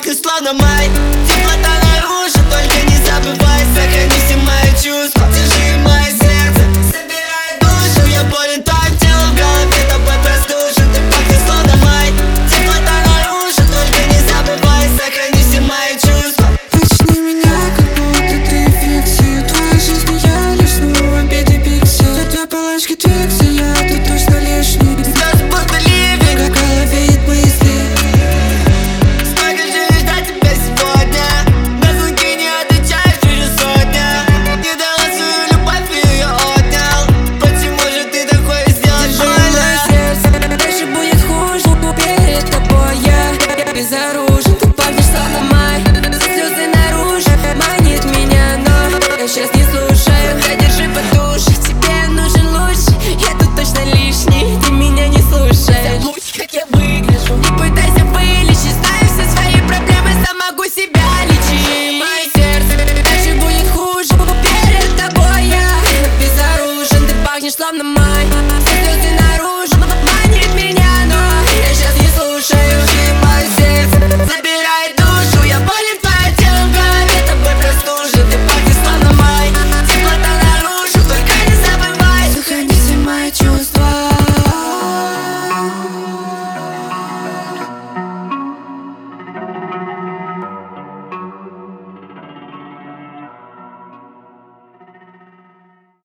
пахнешь словно май. Теплота наружу, только не забывай. Сохрани все мои чувства, держи мое сердце. Собирай душу, я болен твоим телом, в голове тобой простужен. Ты пахнешь словно май. Теплота наружу, только не забывай. Сохрани все мои чувства. Начни меня, как будто ты фикси. Твоя жизнь, я лишь снова беды пикси. Две палочки твикси, я тут точно лишний. Слезы будто ливень, как в голове нет мысли. сколько же ждать тебя сегодня? На звонки не отвечаешь уже сотня. Не дала свою любовь, ее отнял. Почему же ты такое сделать больно? Сердце, дальше будет хуже. Перед тобой я безоружен. Ты пахнешь словно май. Слезы наружу манит меня, но я сейчас не слушаю. Задержи подушек, тебе нужен лучший. Я тут точно лишний, ты меня не слушаешь. Забудь, как я выгляжу. Не пытайся вылечить, знаю все свои проблемы, сам могу себя лечить. Мое сердце, дальше будет хуже. Перед тобой я безоружен. Ты пахнешь словно май.